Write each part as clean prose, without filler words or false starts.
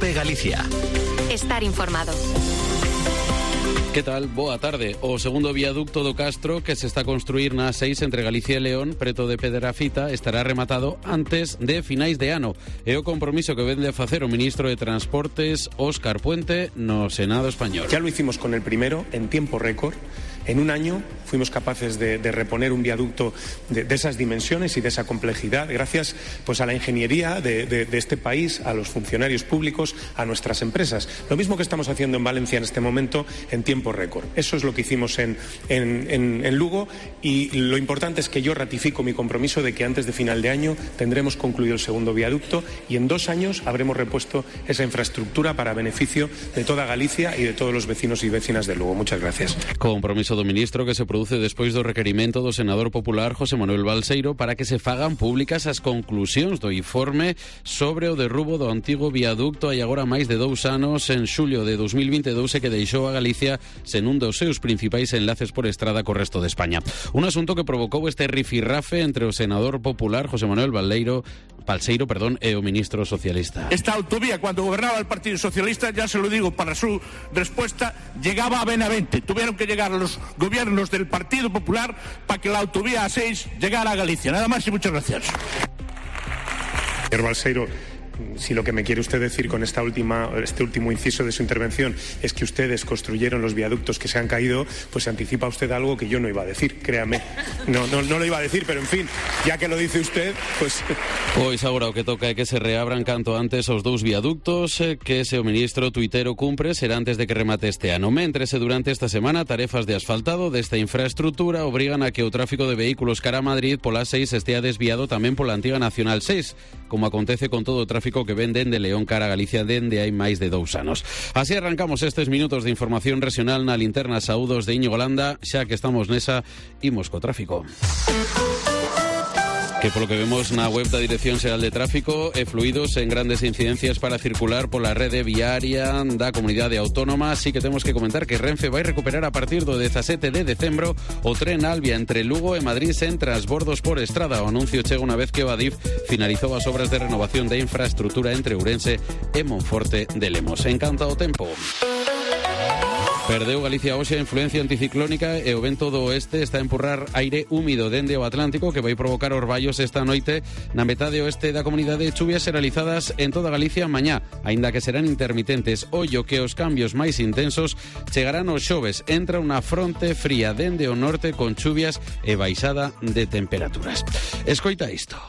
de Galicia. Estar informado. Que tal? Boa tarde. O segundo viaducto do Castro que se está a construir na A6 entre Galicia e León, preto de Pedrafita, estará rematado antes de finais de ano. É o compromiso que vende a facer o ministro de Transportes, Óscar Puente, no Senado español. Ya lo hicimos con el primero en tiempo récord. En un año fuimos capaces de reponer un viaducto de esas dimensiones y de esa complejidad, gracias pues a la ingeniería de este país, a los funcionarios públicos, a nuestras empresas. Lo mismo que estamos haciendo en Valencia en este momento en tiempo récord. Eso es lo que hicimos en Lugo, y lo importante es que yo ratifico mi compromiso de que antes de final de año tendremos concluido el segundo viaducto y en 2 años habremos repuesto esa infraestructura para beneficio de toda Galicia y de todos los vecinos y vecinas de Lugo. Muchas gracias. Compromiso do ministro que se produce despois do requerimento do senador popular José Manuel Balseiro para que se fagan públicas as conclusións do informe sobre o derrubo do antigo viaducto hai agora máis de 2 anos. En xullo de 2022 que deixou a Galicia sen un dos seus principais enlaces por estrada co resto de España. Un asunto que provocou este rifirrafe entre o senador popular José Manuel Balseiro e o ministro socialista. Esta autovía, cuando gobernaba el Partido Socialista, ya se lo digo para su respuesta, llegaba a Benavente. Tuvieron que llegar los gobiernos del Partido Popular para que la autovía A6 llegara a Galicia. Nada más y muchas gracias. Señor Balseiro, si lo que me quiere usted decir con este último inciso de su intervención es que ustedes construyeron los viaductos que se han caído, pues anticipa usted algo que yo no iba a decir, créame. No lo iba a decir, pero en fin, ya que lo dice usted, pues... Pois agora o que toca é que se reabran canto antes os 2 viaductos que ese o ministro tuitero cumpre será antes de que remate este ano. Mentres, durante esta semana, tarefas de asfaltado desta infraestructura obrigan a que o tráfico de vehículos cara a Madrid pola 6 estea desviado tamén pola antiga Nacional 6, como acontece con todo o tráfico que venden de León cara a Galicia dende hai máis de 2 anos. Así arrancamos estes minutos de información regional na linterna. Saúdos de Íñigo Landa, xa que estamos nesa, imos co tráfico. Que polo que vemos na web da Dirección Xeral de Tráfico e fluidos en grandes incidencias para circular pola rede viaria da Comunidade Autónoma. Así que temos que comentar que Renfe vai recuperar a partir do 17 de decembro o tren Albia entre Lugo e Madrid sen transbordos por estrada. O anuncio chega unha vez que o Adif finalizou as obras de renovación da infraestrutura entre Ourense e Monforte de Lemos. En canto ao tempo, perdeu Galicia hoxe a influencia anticiclónica e o vento do oeste está a empurrar aire húmido dende o Atlántico que vai provocar orballos esta noite na metade oeste da comunidade. Chuvias generalizadas en toda Galicia mañá, aínda que serán intermitentes. Ollo que os cambios máis intensos chegarán os xoves. Entra unha fronte fría dende o norte con chuvias e baixada de temperaturas. Escoita isto.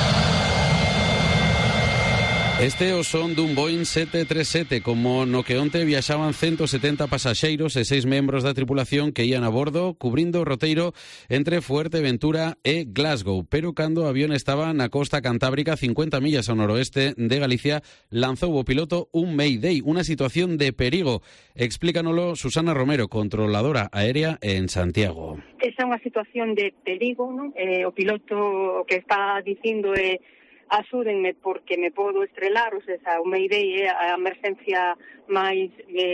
Este é o son dun Boeing 737, como no que onte viaxaban 170 pasaxeiros e 6 membros da tripulación que ían a bordo, cubrindo o roteiro entre Fuerteventura e Glasgow. Pero cando o avión estaba na costa cantábrica, 50 millas ao noroeste de Galicia, lanzou o piloto un Mayday, unha situación de perigo. Explícanolo Susana Romero, controladora aérea en Santiago. Esa é unha situación de perigo, non? O piloto que está dicindo é axúdenme porque me podo estrelar, o sea, o Mayday é a emerxencia máis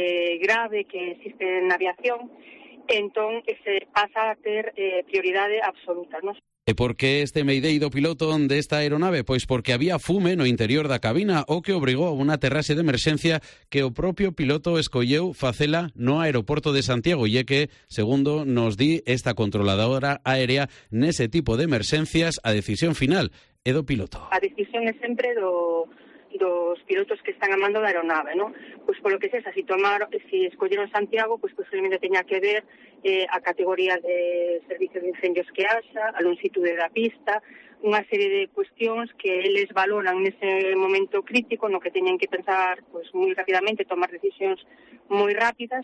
grave que existe na aviación, entón se pasa a ter prioridade absoluta, non? E por que este Mayday do piloto desta aeronave? Pois porque había fume no interior da cabina, o que obrigou a unha aterraxe de emerxencia que o propio piloto escolleu facela no aeroporto de Santiago, e é que, segundo nos di esta controladora aérea, nese tipo de emerxencias a decisión final é do piloto. A decisión é sempre dos pilotos que están a mando da aeronave, non? Pois polo que sexa, se escolleron Santiago, pois posiblemente teña que ver a categoría de servicio de incendios que haxa, a longitude da pista, unha serie de cuestións que eles valoran nese momento crítico no que teñen que pensar pois moi rapidamente, tomar decisións moi rápidas.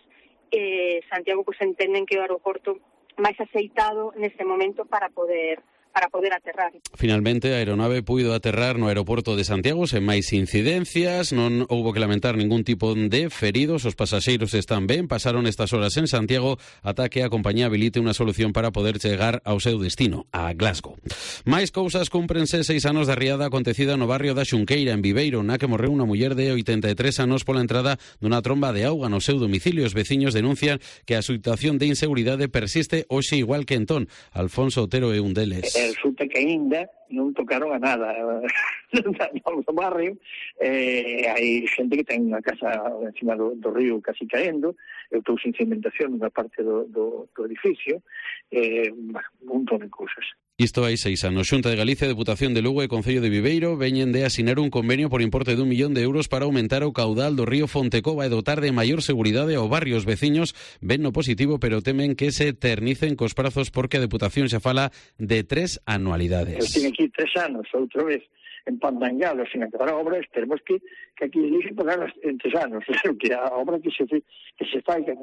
Santiago pois entenden que é o aeroporto máis aceitado nese momento para poder aterrar. Finalmente, a aeronave puido aterrar no aeroporto de Santiago sen máis incidencias, non houbo que lamentar ningún tipo de feridos, os pasaxeiros están ben, pasaron estas horas en Santiago ata que a compañía habilite unha solución para poder chegar ao seu destino, a Glasgow. Máis cousas, cúmprense 6 anos da riada acontecida no barrio da Xunqueira, en Viveiro, na que morreu unha muller de 83 anos pola entrada dunha tromba de auga no seu domicilio. Os veciños denuncian que a situación de inseguridade persiste hoxe igual que entón. Alfonso Otero é un deles. Resulta que aínda non tocaron a nada. vamos ao barrio, hai xente que ten unha casa encima do río casi caendo, eu estou sin cimentación nunha parte do edificio, un montón de cousas. Isto hai 6 anos. Xunta de Galicia, Deputación de Lugo e Concello de Viveiro veñen de asinar un convenio por importe de 1 millón de euros para aumentar o caudal do río Fontecova e dotar de maior seguridade ao barrio. Os veciños ven no positivo, pero temen que se eternicen cos prazos porque a Deputación xa fala de 3 anualidades. Eu tiene aquí 3 anos, outra vez empandangado, sin acabar a obra, esperemos que aquí elixe pagar en 3 anos, que a obra que se faiga,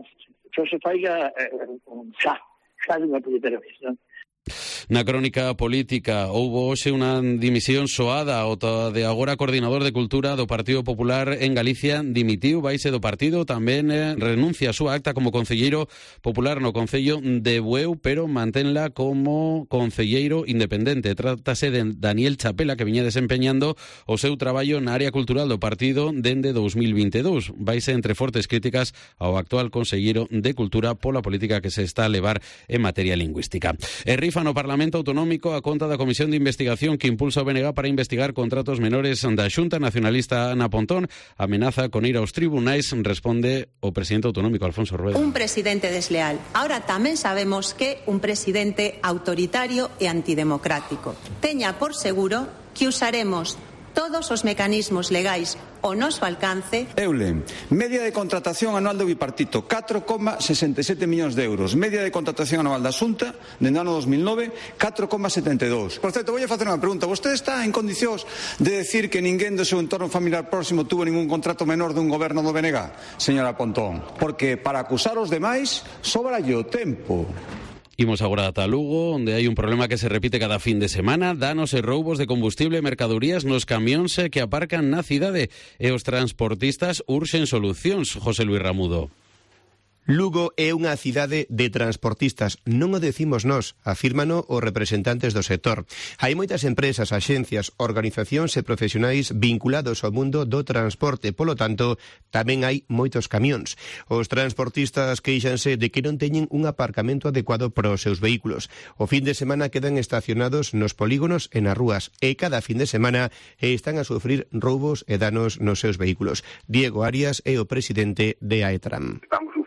xa de unha puñetera vez, non? Na crónica política houbo hoxe unha dimisión soada. O de agora coordinador de Cultura do Partido Popular en Galicia dimitiu, vaise do partido, tamén renuncia a súa acta como concelleiro popular no Concello de Bueu, pero manténla como concelleiro independente. Trátase de Daniel Chapela, que viña desempeñando o seu traballo na área cultural do partido dende 2022. Vaise entre fortes críticas ao actual concelleiro de Cultura pola política que se está a levar en materia lingüística. E rifa no Parlamento Autonómico a conta da Comisión de Investigación que impulsa o BNG para investigar contratos menores da Xunta. Nacionalista Ana Pontón amenaza con ir aos tribunais, responde o presidente autonómico Alfonso Rueda. Un presidente desleal. Ahora tamén sabemos que un presidente autoritario e antidemocrático. Teña por seguro que usaremos todos os mecanismos legais ao noso alcance. Eulen, media de contratación anual do bipartito 4,67 millóns de euros, media de contratación anual da Xunta dende o ano 2009 4,72. Por certo, voulle facer unha pregunta. Vostede está en condicións de decir que ninguén do seu entorno familiar próximo tuvo ningún contrato menor dun goberno do BNG, señora Pontón? Porque para acusar os demais sobralle o tempo. Imos agora ata Lugo, onde hai un problema que se repite cada fin de semana: danos e roubos de combustible e mercadorías nos camións que aparcan na cidade, e os transportistas urxen solucións. José Luis Ramudo. Lugo é unha cidade de transportistas, non o decimos nós, afírmano os representantes do sector. Hai moitas empresas, axencias, organizacións e profesionais vinculados ao mundo do transporte, polo tanto, tamén hai moitos camións. Os transportistas queixanse de que non teñen un aparcamento adecuado para os seus vehículos. O fin de semana quedan estacionados nos polígonos e nas rúas, e cada fin de semana están a sufrir roubos e danos nos seus vehículos. Diego Arias é o presidente de AETRAM.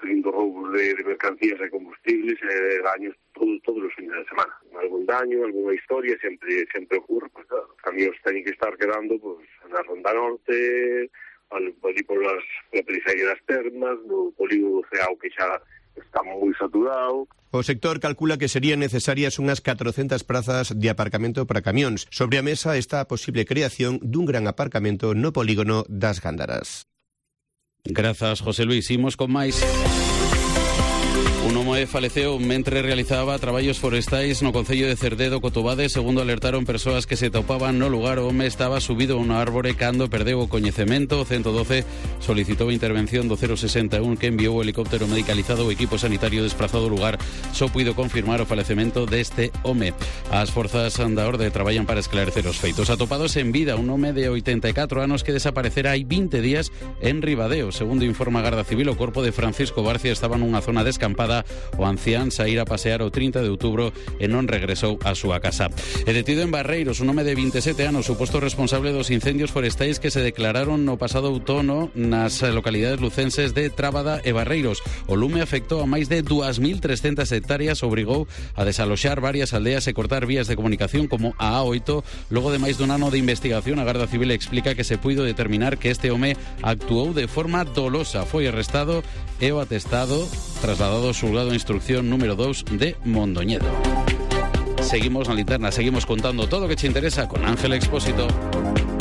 De mercancías e combustibles e daños todos os fines de semana. Algún daño, alguna historia sempre ocurre. Pues, os camións teñen que estar quedando na Ronda Norte, ali por la periferia das Termas, no polígono do Ceao, que xa está moi saturado. O sector calcula que serían necesarias unhas 400 prazas de aparcamento para camións. Sobre a mesa está a posible creación dun gran aparcamento no polígono das Gándaras. Grazas, José Luis. Imos con máis. Un home faleceu mentre realizaba traballos forestais no Concello de Cerdedo, Cotobade. Segundo alertaron persoas que se topaban no lugar, o home estaba subido a unha árbore cando perdeu o coñecemento. O 112 solicitou a intervención do 061 que enviou o helicóptero medicalizado. O equipo sanitario desplazado ao lugar só puido confirmar o falecemento deste home. As forzas da orde traballan para esclarecer os feitos. Atopados en vida un home de 84 anos que desaparecera hai 20 días en Ribadeo. Segundo informa a Garda Civil, o corpo de Francisco Barcia estaba nunha zona descampada. O ancián saíra a pasear o 30 de outubro e non regresou á súa casa. E detido en Barreiros un home de 27 anos, suposto responsable dos incendios forestais que se declararon no pasado outono nas localidades lucenses de Trábada e Barreiros. O lume afectou a máis de 2.300 hectáreas, obrigou a desaloxar varias aldeas e cortar vías de comunicación como a A8. Logo de máis dun ano de investigación, a Garda Civil explica que se puido determinar que este home actuou de forma dolosa. Foi arrestado e o atestado trasladado ao xulgado de instrucción número 2 de Mondoñedo. Seguimos na linterna, seguimos contando todo o que te interesa con Ángel Expósito.